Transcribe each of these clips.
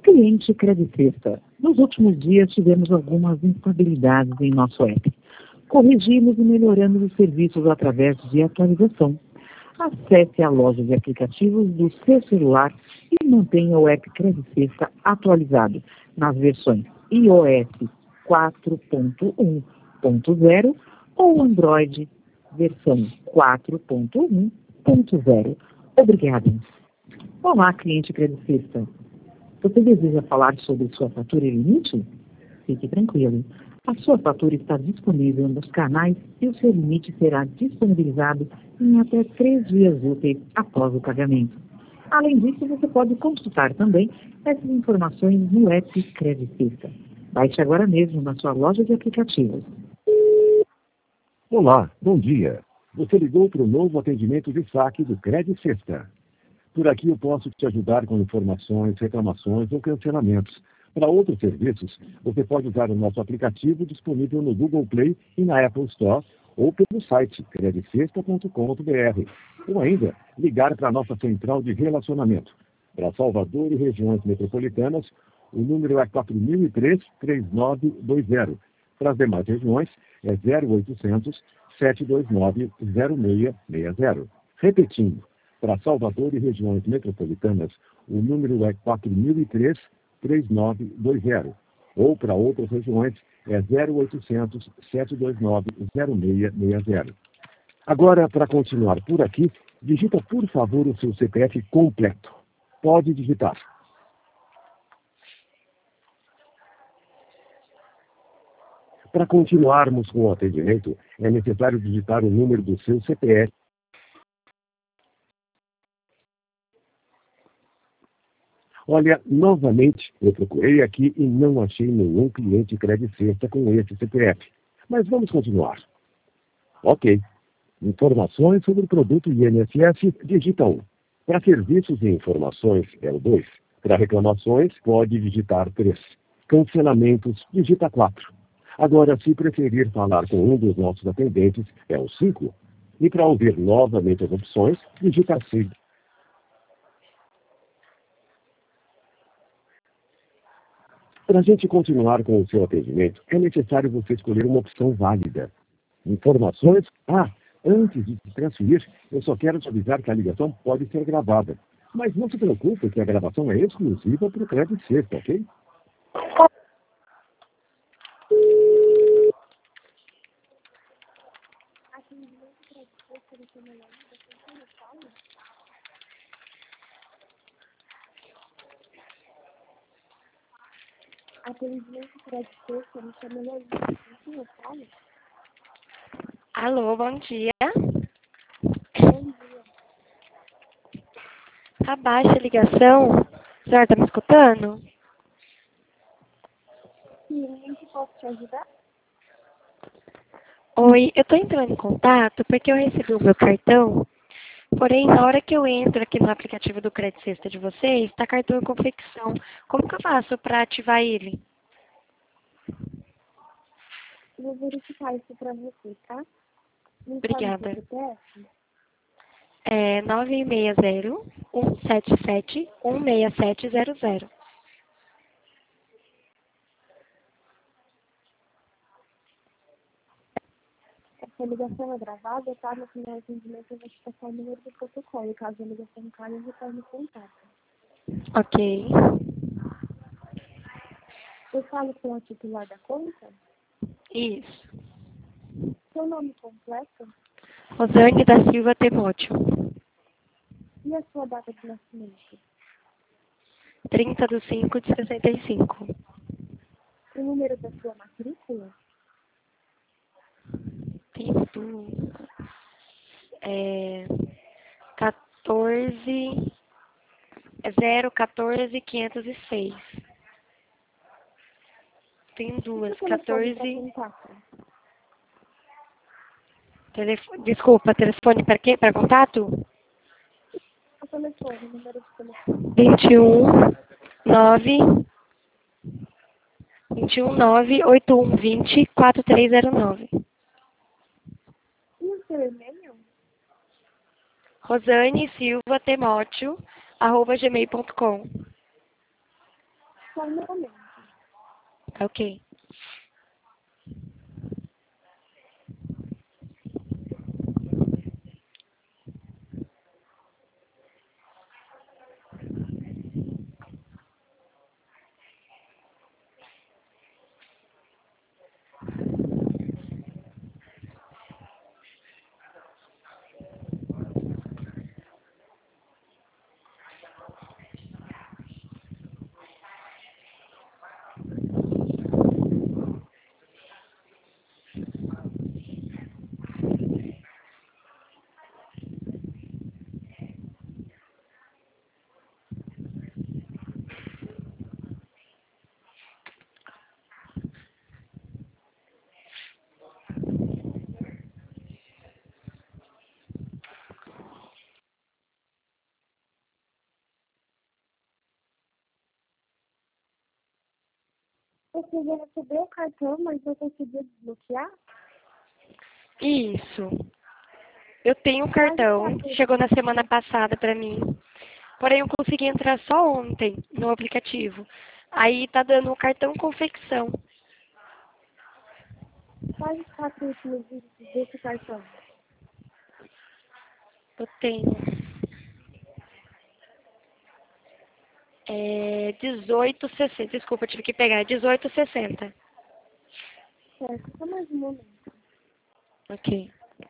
Cliente Credicesta. Nos últimos dias tivemos algumas instabilidades em nosso app. Corrigimos e melhoramos os serviços através de atualização. Acesse a loja de aplicativos do seu celular e mantenha o app Credicesta atualizado nas versões iOS 4.1.0 ou Android versão 4.1.0. Obrigada. Olá, cliente Credicesta. Você deseja falar sobre sua fatura e limite? Fique tranquilo. A sua fatura está disponível nos canais e o seu limite será disponibilizado em até 3 dias úteis após o pagamento. Além disso, você pode consultar também essas informações no app Credicesta. Baixe agora mesmo na sua loja de aplicativos. Olá, bom dia. Você ligou para o novo atendimento de saque do Credicesta. Por aqui eu posso te ajudar com informações, reclamações ou cancelamentos. Para outros serviços, você pode usar o nosso aplicativo disponível no Google Play e na Apple Store ou pelo site credicesta.com.br. Ou ainda, ligar para a nossa central de relacionamento. Para Salvador e regiões metropolitanas, o número é 4003-3920. Para as demais regiões, é 0800 729 0660. Repetindo, para Salvador e regiões metropolitanas, o número é 4003-3920. Ou para outras regiões, é 0800 729 0660. Agora, para continuar por aqui, digita, por favor, o seu CPF completo. Pode digitar. Para continuarmos com o atendimento, é necessário digitar o número do seu CPF. Olha, novamente, eu procurei aqui e não achei nenhum cliente Credicesta com esse CPF. Mas vamos continuar. Ok. Informações sobre o produto INSS, digita 1. Para serviços e informações, é o 2. Para reclamações, pode digitar 3. Cancelamentos, digita 4. Agora, se preferir falar com um dos nossos atendentes, é o 5. E para ouvir novamente as opções, digita 6. Para a gente continuar com o seu atendimento, é necessário você escolher uma opção válida. Informações? Antes de se transferir, eu só quero te avisar que a ligação pode ser gravada. Mas não se preocupe que a gravação é exclusiva para o Credicesta, ok? Atendimento Credicesta, me chama Leandro. Alô, bom dia. Bom dia. Tá baixa a ligação. A senhora tá me escutando? Sim, em que posso te ajudar? Oi, eu tô entrando em contato porque eu recebi o meu cartão. Porém, na hora que eu entro aqui no aplicativo do Credicesta de vocês, tá cartão em confecção. Como que eu faço para ativar ele? Vou verificar isso para você, tá? Obrigada. CPF? É 960-177-16700. Essa ligação é gravada, tá? No final do atendimento eu vou te passar o número do protocolo. Caso a ligação caia, eu retorno o contato. Ok. Eu falo com a titular da conta? Isso. Seu nome completo? Rosane da Silva Temóteo. E a sua data de nascimento? 30/5/65. O número da sua matrícula? Tem tudo. 14... 014-506. Tem duas. E o telefone para 14... contato? Desculpa, telefone para quê? Para contato? O telefone, o número de telefone. 219-8120-4309. E o seu e-mail? Rosane Silva Temóteo @gmail.com. só no momento. Ok. Você já recebeu o cartão, mas não conseguiu desbloquear? Isso. Eu tenho um cartão, chegou na semana passada pra mim. Porém, eu consegui entrar só ontem no aplicativo. Aí tá dando o cartão confecção. Quais os 4 últimos dígitos desse cartão? Eu tenho 1860. Desculpa, eu tive que pegar. 1860. Certo, só mais um momento. Ok.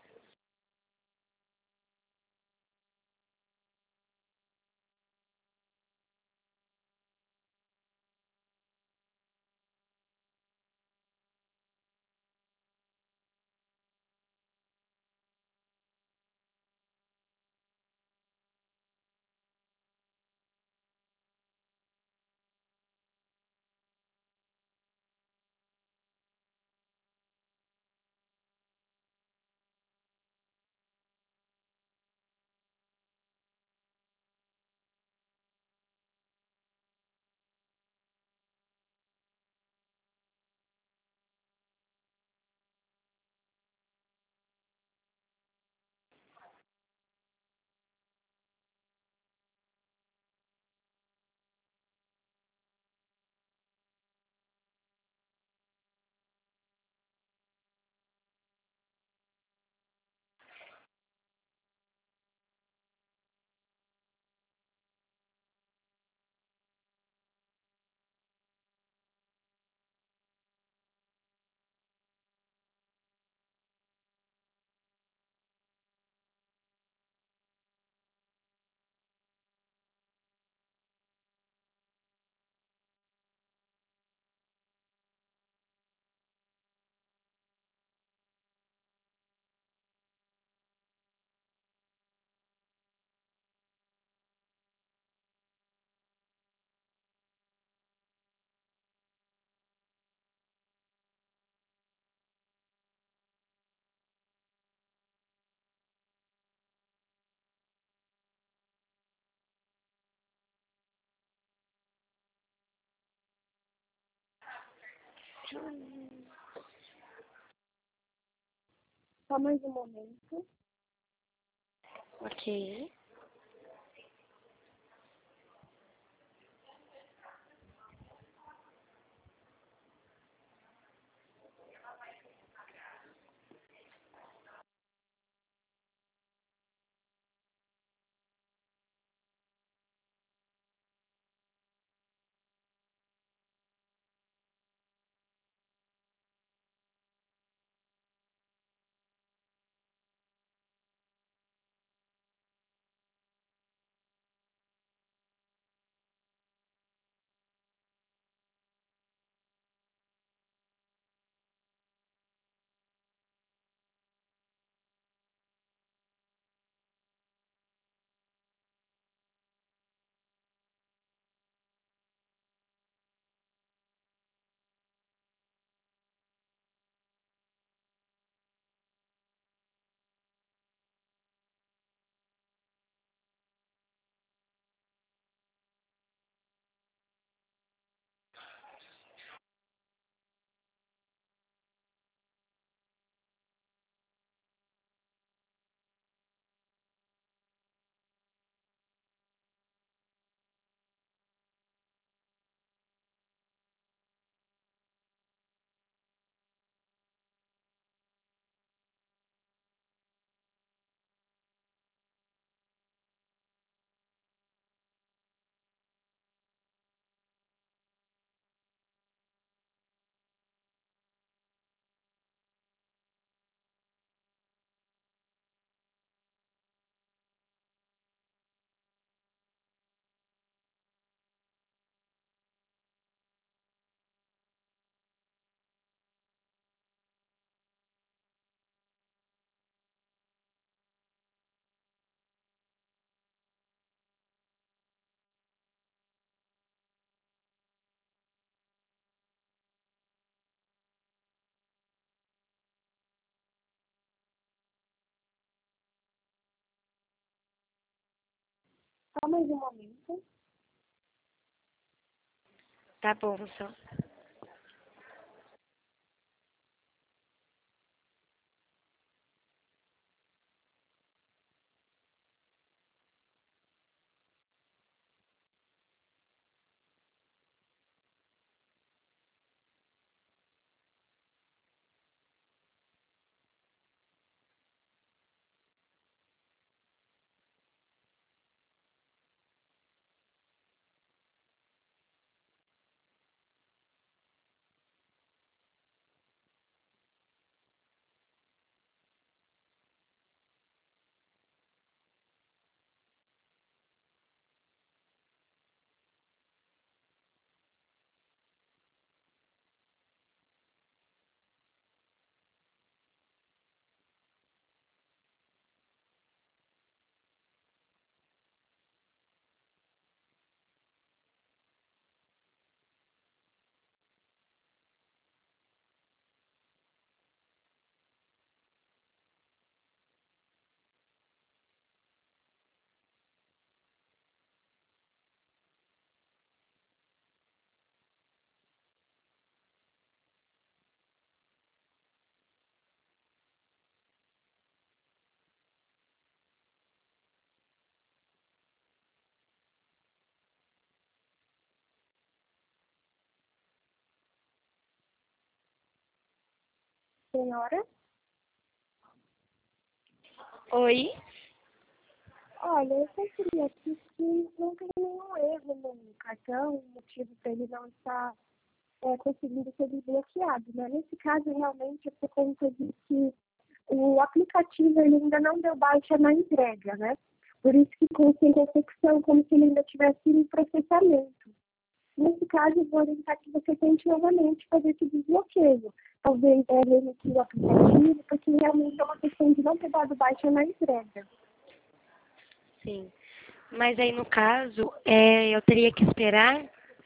Só mais um momento. Ok. só mais um momento. Tá bom, só. Senhora? Oi? Olha, eu percebi aqui que não tem nenhum erro no cartão, motivo para ele não estar conseguindo ser desbloqueado, né? Nesse caso, realmente, é por conta de que o aplicativo ele ainda não deu baixa na entrega, né? Por isso que com sem conexão, como se ele ainda estivesse em processamento. Nesse caso, eu vou orientar que você tente novamente fazer esse desbloqueio. Talvez reiniciar o aplicativo, porque realmente é uma questão de não ter dado baixa na entrega. Sim. Mas aí, no caso, eu teria que esperar?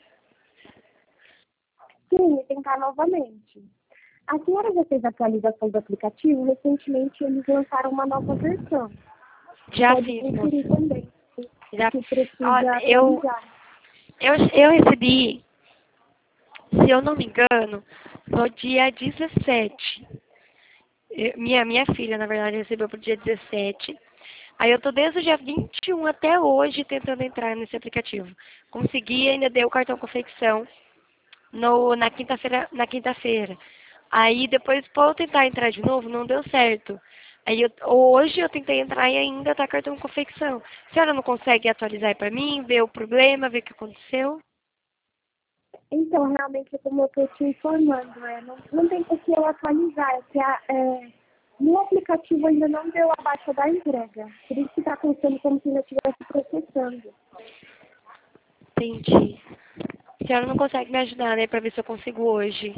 Sim, e tentar novamente. A senhora já fez a atualização do aplicativo? Recentemente, eles lançaram uma nova versão. Já Pode fiz, conferir moça. também, Já. se precisa Olha, atualizar. eu recebi, se eu não me engano, no dia 17. Minha filha, na verdade, recebeu pro dia 17. Aí eu tô desde o dia 21 até hoje tentando entrar nesse aplicativo. Consegui, ainda dei o cartão confecção na quinta-feira. Aí depois, para eu tentar entrar de novo, não deu certo. Aí hoje eu tentei entrar e ainda tá cartão confecção. A senhora não consegue atualizar para mim, ver o problema, ver o que aconteceu? Então, realmente, como eu estou te informando, não tem por que eu atualizar. No aplicativo ainda não deu a baixa da entrega. Por isso que está acontecendo como se ainda estivesse processando. Entendi. A senhora não consegue me ajudar, né, para ver se eu consigo hoje.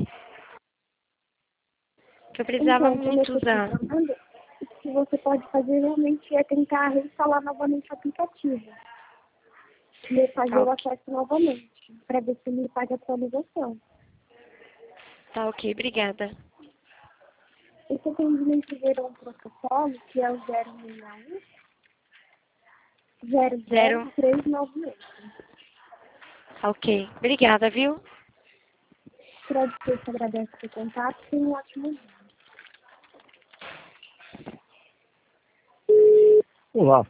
Que eu precisava Então, como eu muito estou te usar. informando, o que você pode fazer realmente é tentar reinstalar novamente o aplicativo. E fazer Tá o ok, acesso novamente, para ver se ele faz a atualização. tá ok, obrigada. Esse atendimento gerou um protocolo que é o 061 Zero. 00398. Tá ok, obrigada, viu? Crédito te agradece o contato e tenha um ótimo dia. Olá,